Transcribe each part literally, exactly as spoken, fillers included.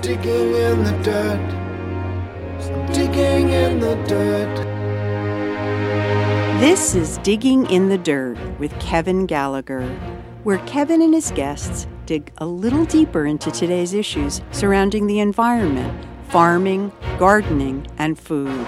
digging in the dirt. I'm digging in the dirt. This is Digging in the Dirt with Kevin Gallagher, where Kevin and his guests dig a little deeper into today's issues surrounding the environment, farming, gardening, and food.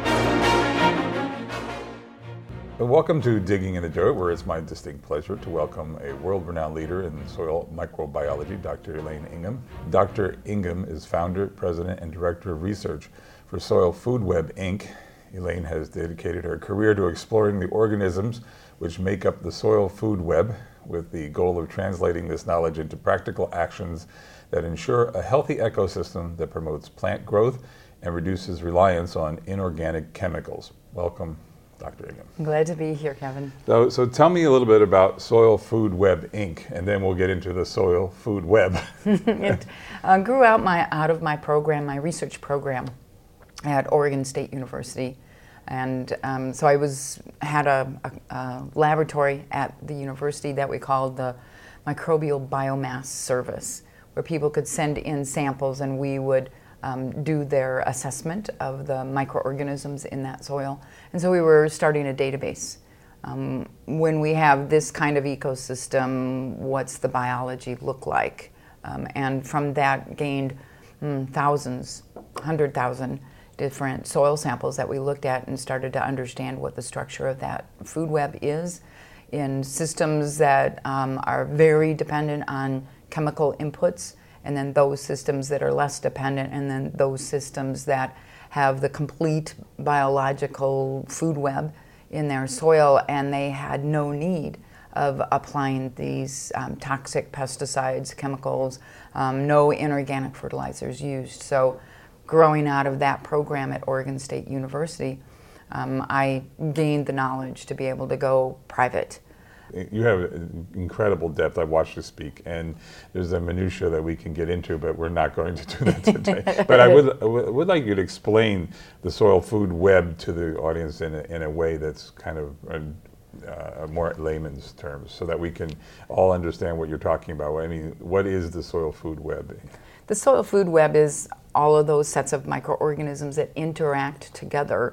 Welcome to Digging in the Dirt, where it's my distinct pleasure to welcome a world-renowned leader in soil microbiology, Doctor Elaine Ingham. Doctor Ingham is founder, president, and director of research for Soil Food Web, Incorporated. Elaine has dedicated her career to exploring the organisms which make up the soil food web, with the goal of translating this knowledge into practical actions that ensure a healthy ecosystem that promotes plant growth and reduces reliance on inorganic chemicals. Welcome, Doctor Ingham. I'm glad to be here, Kevin. So, so tell me a little bit about Soil Food Web, Incorporated, and then we'll get into the Soil Food Web. It uh, grew out my out of my program, my research program at Oregon State University, and um, so I was had a, a, a laboratory at the university that we called the Microbial Biomass Service, where people could send in samples and we would Um, do their assessment of the microorganisms in that soil. And so we were starting a database. Um, when we have this kind of ecosystem, what's the biology look like? Um, and from that gained mm, thousands, one hundred thousand different soil samples that we looked at and started to understand what the structure of that food web is in systems that um, are very dependent on chemical inputs, and then those systems that are less dependent, and then those systems that have the complete biological food web in their soil, and they had no need of applying these um, toxic pesticides, chemicals, um, no inorganic fertilizers used. So growing out of that program at Oregon State University, um, I gained the knowledge to be able to go private. You have incredible depth. I've watched you speak, and there's a minutia that we can get into, but we're not going to do that today. But I would, I would like you to explain the soil food web to the audience in a, in a way that's kind of a, uh, more layman's terms, so that we can all understand what you're talking about. I mean, what is the soil food web? The soil food web is all of those sets of microorganisms that interact together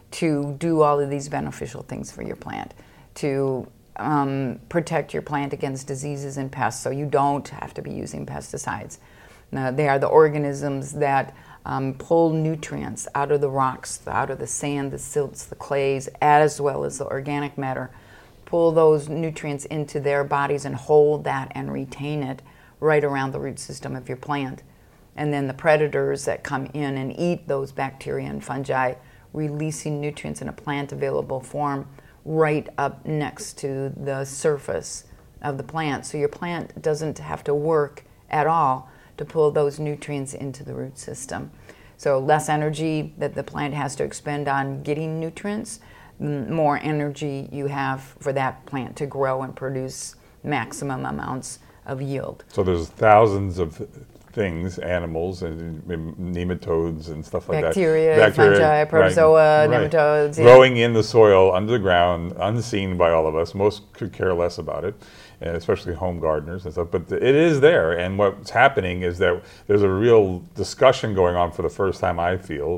to do all of these beneficial things for your plant, to Um, protect your plant against diseases and pests, so you don't have to be using pesticides. Now, they are the organisms that um, pull nutrients out of the rocks, out of the sand, the silts, the clays, as well as the organic matter, pull those nutrients into their bodies and hold that and retain it right around the root system of your plant. And then the predators that come in and eat those bacteria and fungi, releasing nutrients in a plant available form right up next to the surface of the plant. So your plant doesn't have to work at all to pull those nutrients into the root system. So less energy that the plant has to expend on getting nutrients, more energy you have for that plant to grow and produce maximum amounts of yield. So there's thousands of things, animals and nematodes and stuff like Bacteria, that. Bacteria, fungi, protozoa, right, nematodes. Right. Growing in the soil, under the ground, unseen by all of us. Most could care less about it, and especially home gardeners and stuff. But it is there, and what's happening is that there's a real discussion going on for the first time, I feel,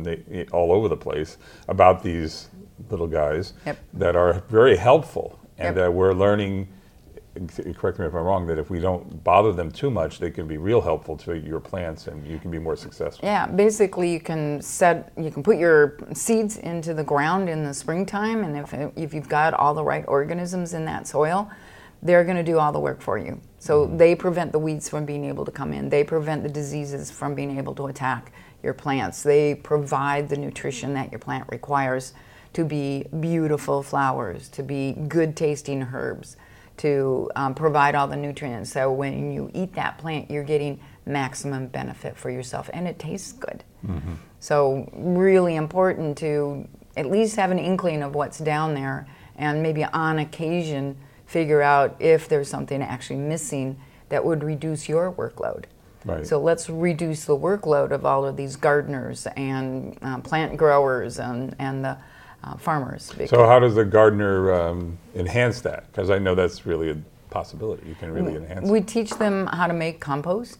all over the place, about these little guys yep. that are very helpful, and yep. that we're learning, correct me if I'm wrong, that if we don't bother them too much, they can be real helpful to your plants and you can be more successful. Yeah, basically you can set, you can put your seeds into the ground in the springtime, and if if you've got all the right organisms in that soil, they're going to do all the work for you. So mm-hmm. they prevent the weeds from being able to come in. They prevent the diseases from being able to attack your plants. They provide the nutrition that your plant requires to be beautiful flowers, to be good tasting herbs, to um, provide all the nutrients. So when you eat that plant, you're getting maximum benefit for yourself, and it tastes good. Mm-hmm. So really important to at least have an inkling of what's down there, and maybe on occasion figure out if there's something actually missing that would reduce your workload. Right. So let's reduce the workload of all of these gardeners and uh, plant growers and, and the uh, farmers. So how does the gardener um, enhance that? Because I know that's really a possibility. You can really enhance We it. teach them how to make compost.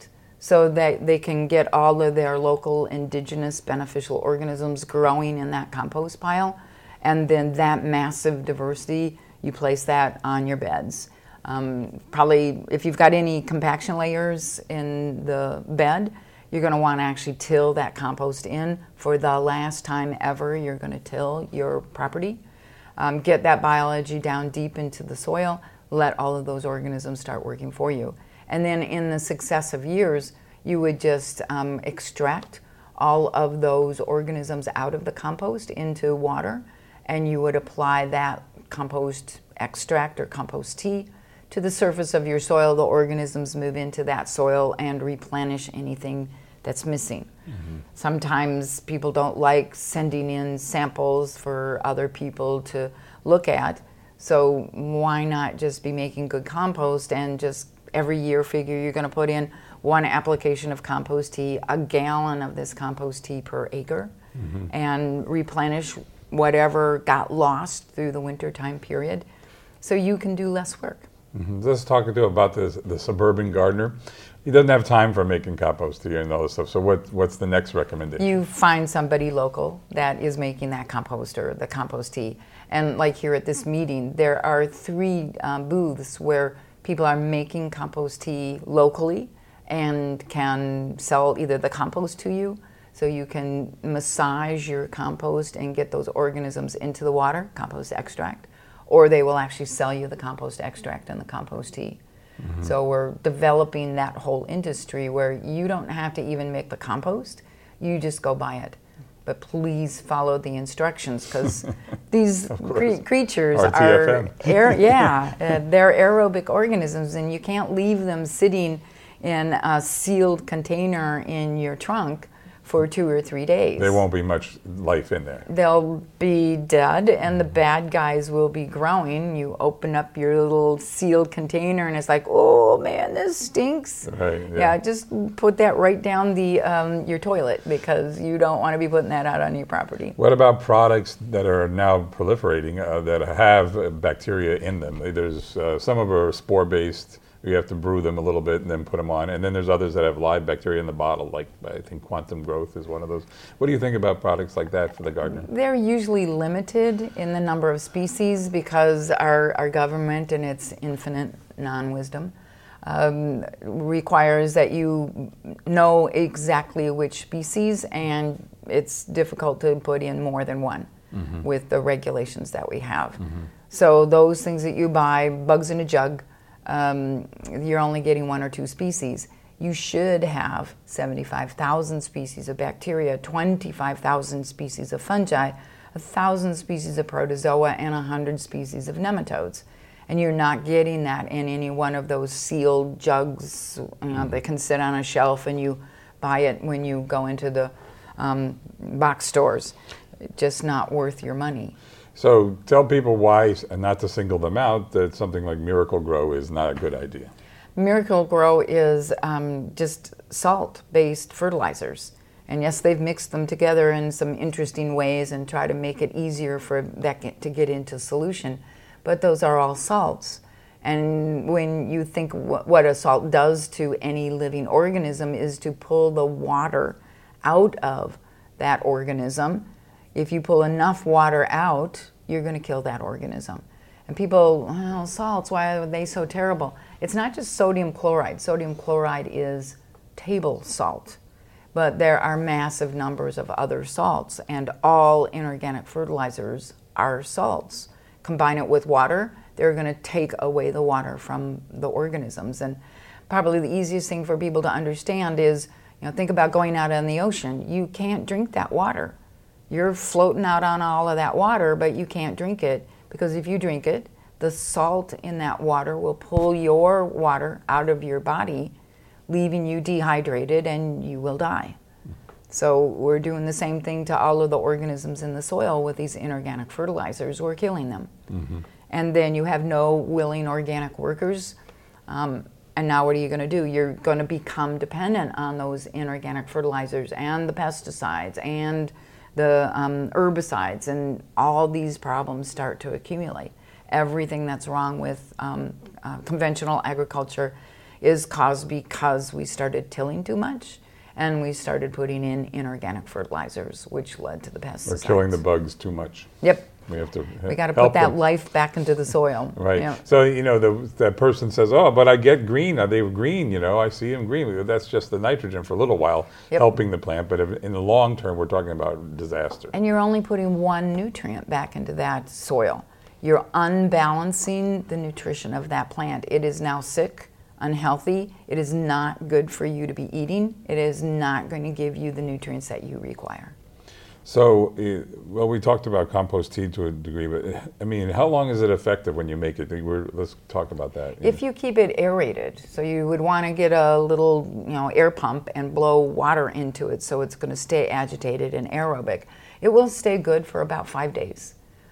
so that they can get all of their local indigenous beneficial organisms growing in that compost pile. And then that massive diversity, you place that on your beds. Um, probably if you've got any compaction layers in the bed, you're going to want to actually till that compost in for the last time ever you're going to till your property. Um, get that biology down deep into the soil, let all of those organisms start working for you. And then in the successive years, you would just um, extract all of those organisms out of the compost into water, and you would apply that compost extract or compost tea to the surface of your soil. The organisms move into that soil and replenish anything that's missing. Mm-hmm. Sometimes people don't like sending in samples for other people to look at, so why not just be making good compost and just every year figure you're going to put in one application of compost tea, a gallon of this compost tea per acre, mm-hmm. and replenish whatever got lost through the winter time period, so you can do less work. Mm-hmm. Let's talk to about this, the suburban gardener. He doesn't have time for making compost tea and all this stuff. So what, what's the next recommendation? You find somebody local that is making that compost or the compost tea. And like here at this meeting, there are three um, booths where people are making compost tea locally and can sell either the compost to you, so you can massage your compost and get those organisms into the water, compost extract, or they will actually sell you the compost extract and the compost tea. Mm-hmm. So we're developing that whole industry where you don't have to even make the compost, you just go buy it. But please follow the instructions, because these cre- creatures R T F M. are, aer- yeah, uh, they're aerobic organisms, and you can't leave them sitting in a sealed container in your trunk for two or three days. There won't be much life in there. They'll be dead, and the bad guys will be growing. You open up your little sealed container, and it's like, oh man, this stinks. Right. Yeah. yeah just put that right down the um, your toilet, because you don't want to be putting that out on your property. What about products that are now proliferating uh, that have bacteria in them? There's uh, some of them are spore-based. You have to brew them a little bit and then put them on. And then there's others that have live bacteria in the bottle, like I think Quantum Growth is one of those. What do you think about products like that for the gardener? They're usually limited in the number of species because our, our government, in its infinite non-wisdom, um, requires that you know exactly which species, and it's difficult to put in more than one mm-hmm. with the regulations that we have. Mm-hmm. So those things that you buy, bugs in a jug, Um, you're only getting one or two species. You should have seventy-five thousand species of bacteria, twenty-five thousand species of fungi, one thousand species of protozoa, and one hundred species of nematodes. And you're not getting that in any one of those sealed jugs, you know, that can sit on a shelf and you buy it when you go into the um, box stores. It's just not worth your money. So tell people why, and not to single them out, that something like Miracle-Gro is not a good idea. Miracle-Gro is um, just salt-based fertilizers. And yes, they've mixed them together in some interesting ways and try to make it easier for that get, to get into solution. But those are all salts. And when you think wh- what a salt does to any living organism is to pull the water out of that organism. If you pull enough water out, you're going to kill that organism. And people, well, salts, why are they so terrible? It's not just sodium chloride. Sodium chloride is table salt. But there are massive numbers of other salts, and all inorganic fertilizers are salts. Combine it with water, they're going to take away the water from the organisms. And probably the easiest thing for people to understand is, you know, think about going out in the ocean. You can't drink that water. You're floating out on all of that water, but you can't drink it, because if you drink it, the salt in that water will pull your water out of your body, leaving you dehydrated, and you will die. So we're doing the same thing to all of the organisms in the soil with these inorganic fertilizers. We're killing them. Mm-hmm. And then you have no willing organic workers. Um, and now what are you going to do? You're going to become dependent on those inorganic fertilizers and the pesticides and the um, herbicides, and all these problems start to accumulate. Everything that's wrong with um, uh, conventional agriculture is caused because we started tilling too much and we started putting in inorganic fertilizers, which led to the pesticides. We're killing the bugs too much. Yep. We have to We got to help put that them. life back into the soil. Right. Yeah. So, you know, the, that person says, oh, but I get green. Are they green? You know, I see them green. That's just the nitrogen for a little while, Yep. helping the plant. But if, in the long term, we're talking about disaster. And you're only putting one nutrient back into that soil. You're unbalancing the nutrition of that plant. It is now sick, unhealthy. It is not good for you to be eating. It is not going to give you the nutrients that you require. So, uh, well, we talked about compost tea to a degree, but I mean, how long is it effective when you make it? We're, let's talk about that. If you keep it aerated, so you would want to get a little, you know, air pump and blow water into it so it's going to stay agitated and aerobic. It will stay good for about five days.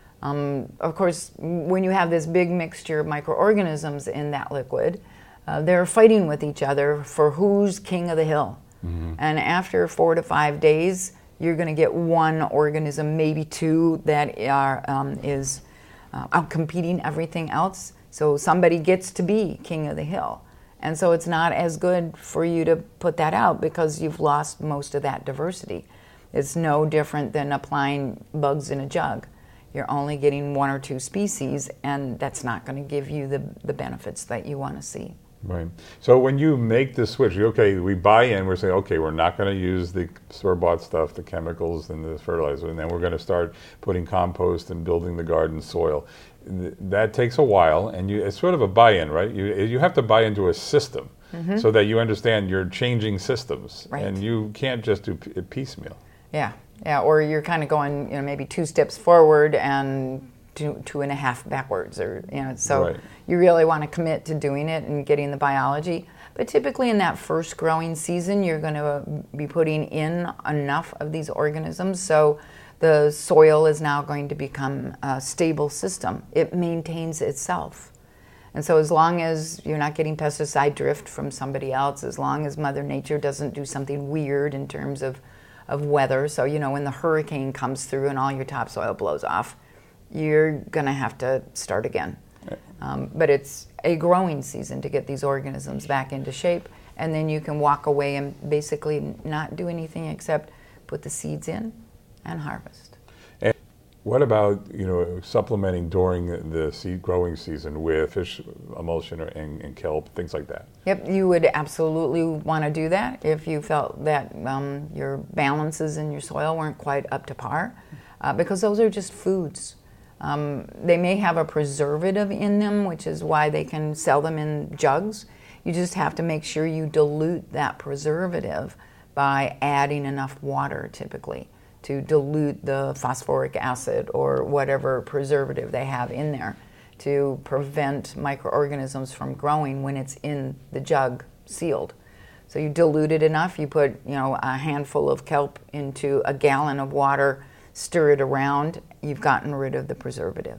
Um, of course, when you have this big mixture of microorganisms in that liquid, uh, they're fighting with each other for who's king of the hill. Mm-hmm. And after four to five days, you're going to get one organism, maybe two, that are um, is uh, outcompeting everything else. So somebody gets to be king of the hill. And so it's not as good for you to put that out because you've lost most of that diversity. It's no different than applying bugs in a jug. You're only getting one or two species, and that's not going to give you the, the benefits that you want to see. Right. So when you make the switch, okay, we buy in, we're saying, okay, we're not going to use the store-bought stuff, the chemicals and the fertilizer, and then we're going to start putting compost and building the garden soil. That takes a while, and you, it's sort of a buy-in, right? You, you have to buy into a system mm-hmm. so that you understand you're changing systems, right. and you can't just do p- piecemeal. Yeah, yeah, or you're kind of going, you know, maybe two steps forward and two, two and a half backwards, or, you know, so right. you really want to commit to doing it and getting the biology. But typically in that first growing season, you're going to be putting in enough of these organisms so the soil is now going to become a stable system. It maintains itself. And so as long as you're not getting pesticide drift from somebody else, as long as Mother Nature doesn't do something weird in terms of, of weather, so, you know, when the hurricane comes through and all your topsoil blows off, you're going to have to start again. Um, but it's a growing season to get these organisms back into shape, and then you can walk away and basically not do anything except put the seeds in and harvest. And what about, you know, supplementing during the seed growing season with fish emulsion or, and, and kelp, things like that? Yep, you would absolutely want to do that if you felt that um, your balances in your soil weren't quite up to par, uh, because those are just foods. Um, they may have a preservative in them, which is why they can sell them in jugs. You just have to make sure you dilute that preservative by adding enough water, typically, to dilute the phosphoric acid or whatever preservative they have in there to prevent microorganisms from growing when it's in the jug sealed. So you dilute it enough, you put, you know, a handful of kelp into a gallon of water, stir it around, you've gotten rid of the preservative.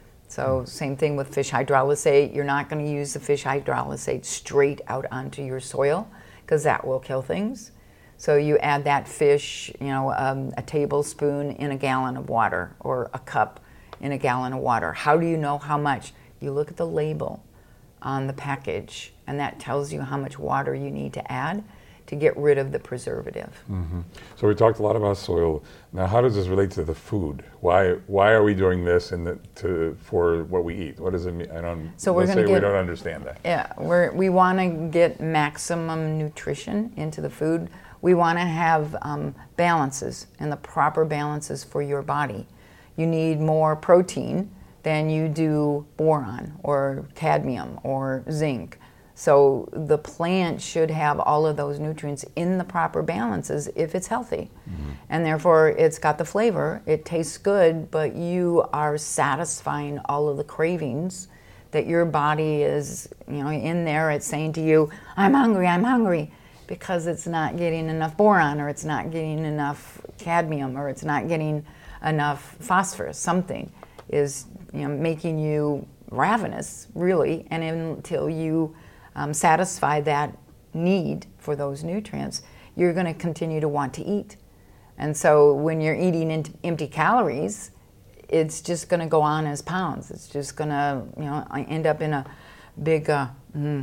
So mm. same thing with fish hydrolysate. You're not going to use the fish hydrolysate straight out onto your soil because that will kill things. So you add that fish, you know, um, a tablespoon in a gallon of water or a cup in a gallon of water. How do you know how much? You look at the label on the package, and that tells you how much water you need to add to get rid of the preservative. Mm-hmm. So we talked a lot about soil. Now, how does this relate to the food? Why why are we doing this in the, to for what we eat? What does it mean? I don't. So we're let's going say to we get, don't understand that. Yeah, we're, we want to get maximum nutrition into the food. We want to have um, balances and the proper balances for your body. You need more protein than you do boron or cadmium or zinc. So the plant should have all of those nutrients in the proper balances if it's healthy. Mm-hmm. And therefore it's got the flavor, it tastes good, but you are satisfying all of the cravings that your body is, you know, in there. It's saying to you, I'm hungry, I'm hungry, because it's not getting enough boron, or it's not getting enough cadmium, or it's not getting enough phosphorus. Something is, you know, making you ravenous, really, and until you Um, satisfy that need for those nutrients, you're going to continue to want to eat. And so when you're eating in empty calories, it's just going to go on as pounds. It's just going to, you know, end up in a big uh, mm,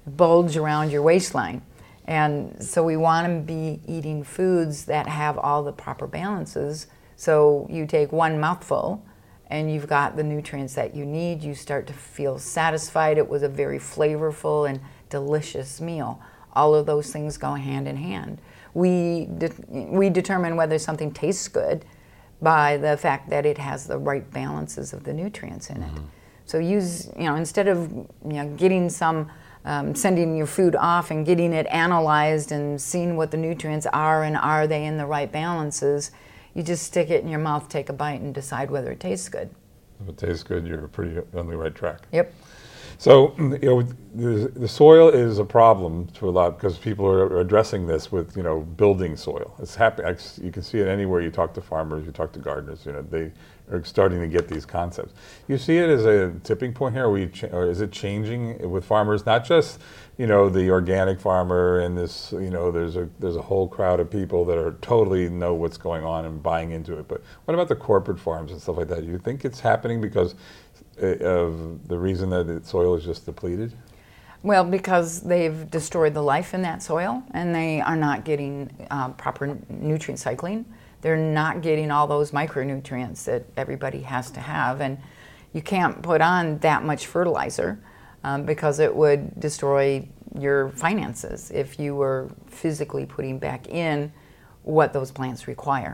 bulge around your waistline. And so we want to be eating foods that have all the proper balances. So you take one mouthful and you've got the nutrients that you need. You start to feel satisfied. It was a very flavorful and delicious meal. All of those things go hand in hand. We, de- we determine whether something tastes good by the fact that it has the right balances of the nutrients in it. Mm-hmm. So use, you know, instead of, you know, getting some, um, sending your food off and getting it analyzed and seeing what the nutrients are and are they in the right balances, you just stick it in your mouth, take a bite, and decide whether it tastes good. If it tastes good, you're pretty on the right track. Yep. So, you know, the, the soil is a problem to a lot because people are addressing this with, you know, building soil. It's happy. You can see it anywhere you talk to farmers, you talk to gardeners. You know, they are starting to get these concepts. You see it as a tipping point here, or, we ch- or is it changing with farmers? Not just, you know, the organic farmer and this, you know, there's a there's a whole crowd of people that are totally know what's going on and buying into it. But what about the corporate farms and stuff like that? Do you think it's happening because of the reason that the soil is just depleted? Well, because they've destroyed the life in that soil and they are not getting uh, proper nutrient cycling. They're not getting all those micronutrients that everybody has to have. And you can't put on that much fertilizer um, because it would destroy your finances if you were physically putting back in what those plants require.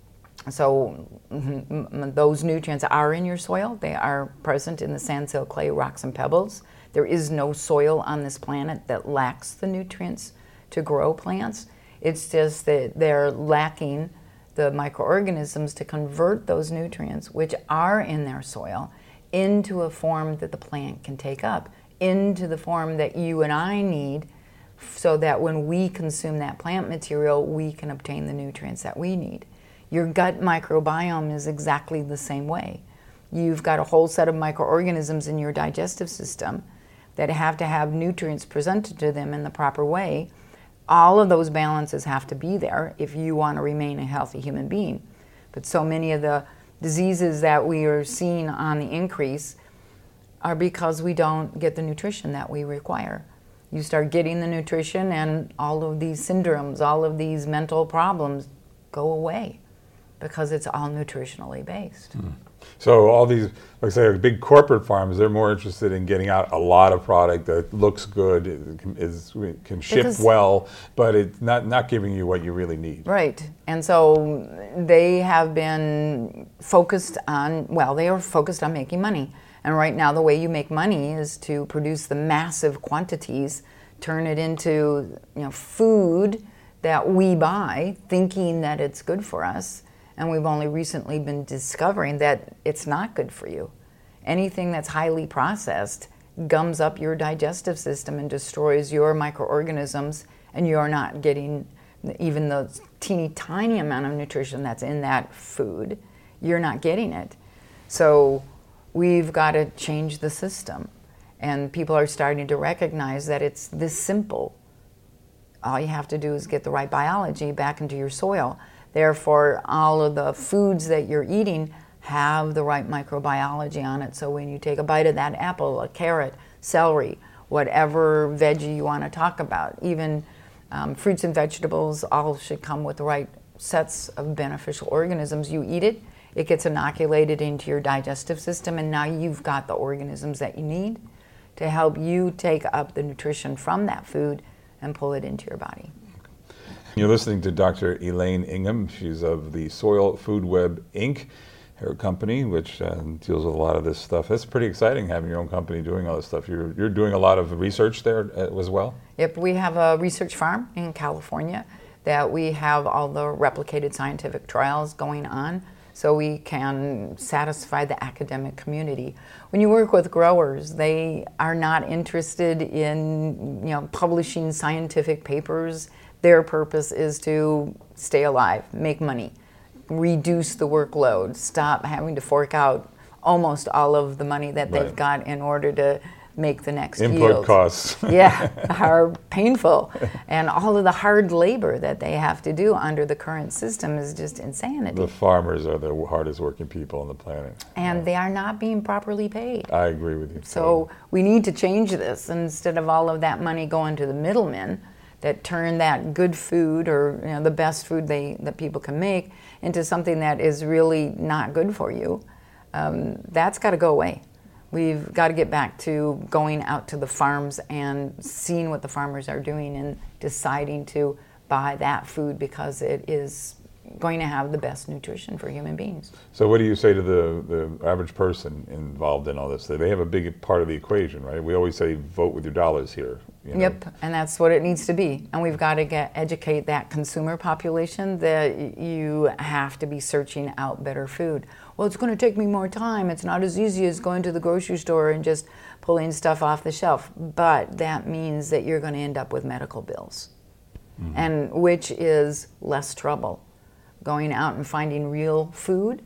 So mm-hmm, those nutrients are in your soil. They are present in the sand, silt, clay, rocks, and pebbles. There is no soil on this planet that lacks the nutrients to grow plants. It's just that they're lacking the microorganisms to convert those nutrients, which are in their soil, into a form that the plant can take up, into the form that you and I need, so that when we consume that plant material, we can obtain the nutrients that we need. Your gut microbiome is exactly the same way. You've got a whole set of microorganisms in your digestive system that have to have nutrients presented to them in the proper way. All of those balances have to be there if you want to remain a healthy human being. But so many of the diseases that we are seeing on the increase are because we don't get the nutrition that we require. You start getting the nutrition and all of these syndromes, all of these mental problems go away, because it's all nutritionally based. Mm. So all these, like I say, big corporate farms, they're more interested in getting out a lot of product that looks good, is can ship because, well, but it's not, not giving you what you really need. Right. And so they have been focused on, well, they are focused on making money. And right now the way you make money is to produce the massive quantities, turn it into, you know, food that we buy, thinking that it's good for us. And we've only recently been discovering that it's not good for you. Anything that's highly processed gums up your digestive system and destroys your microorganisms, and you're not getting even the teeny tiny amount of nutrition that's in that food. You're not getting it. So we've got to change the system. And people are starting to recognize that it's this simple. All you have to do is get the right biology back into your soil. Therefore, all of the foods that you're eating have the right microbiology on it. So when you take a bite of that apple, a carrot, celery, whatever veggie you want to talk about, even um, fruits and vegetables, all should come with the right sets of beneficial organisms. You eat it, it gets inoculated into your digestive system, and now you've got the organisms that you need to help you take up the nutrition from that food and pull it into your body. You're listening to Doctor Elaine Ingham. She's of the Soil Food Web, Incorporated, her company, which uh, deals with a lot of this stuff. That's pretty exciting, having your own company doing all this stuff. You're, you're doing a lot of research there as well? Yep, we have a research farm in California that we have all the replicated scientific trials going on, so we can satisfy the academic community. When you work with growers, they are not interested in, you know, publishing scientific papers. Their purpose is to stay alive, make money, reduce the workload, stop having to fork out almost all of the money that they've right. got in order to make the next Input yield. costs. Yeah, are painful. And all of the hard labor that they have to do under the current system is just insanity. The farmers are the hardest working people on the planet. And yeah. they are not being properly paid. I agree with you. So we need to change this. Instead of all of that money going to the middlemen that turn that good food, or you know, the best food they that people can make, into something that is really not good for you, um, that's got to go away. We've got to get back to going out to the farms and seeing what the farmers are doing and deciding to buy that food because it is going to have the best nutrition for human beings. So what do you say to the, the average person involved in all this? They have a big part of the equation, right? We always say vote with your dollars here. You know? Yep, and that's what it needs to be. And we've got to get educate that consumer population that you have to be searching out better food. Well, it's going to take me more time. It's not as easy as going to the grocery store and just pulling stuff off the shelf. But that means that you're going to end up with medical bills, mm-hmm. and which is less trouble. Going out and finding real food,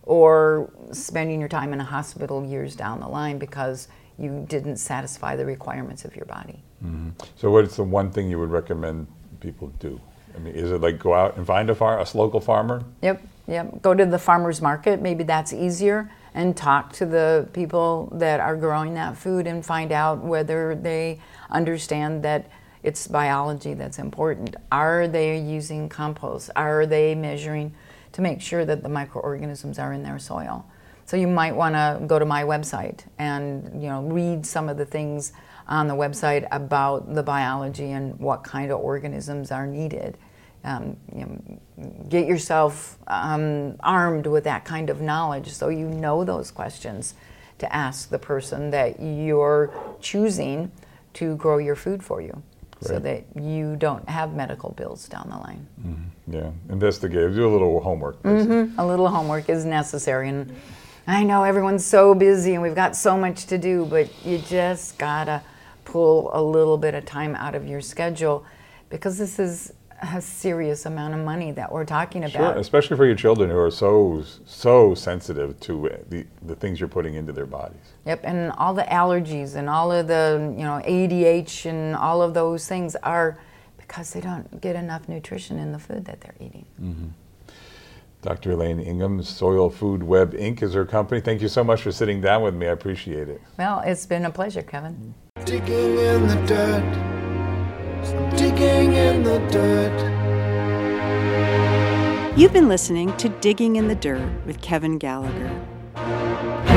or spending your time in a hospital years down the line because you didn't satisfy the requirements of your body. Mm-hmm. So what's the one thing you would recommend people do? I mean, is it like go out and find a far a local farmer? Yep, yep. Go to the farmer's market. Maybe that's easier, and talk to the people that are growing that food and find out whether they understand that it's biology that's important. Are they using compost? Are they measuring to make sure that the microorganisms are in their soil? So you might want to go to my website and you know read some of the things on the website about the biology and what kind of organisms are needed. Um, you know, get yourself um, armed with that kind of knowledge so you know those questions to ask the person that you're choosing to grow your food for you. So that you don't have medical bills down the line. Mm-hmm. Yeah, investigate, do a little homework. Mm-hmm. A little homework is necessary. And I know everyone's so busy and we've got so much to do, but you just gotta pull a little bit of time out of your schedule because this is a serious amount of money that we're talking about. Sure, especially for your children who are so so sensitive to the, the things you're putting into their bodies. Yep, and all the allergies and all of the you know A D H and all of those things are because they don't get enough nutrition in the food that they're eating. Mm-hmm. Doctor Elaine Ingham, Soil Food Web Incorporated is her company. Thank you so much for sitting down with me. I appreciate it. Well, it's been a pleasure, Kevin. Digging in the dirt. Digging in the dirt. You've been listening to Digging in the Dirt with Kevin Gallagher.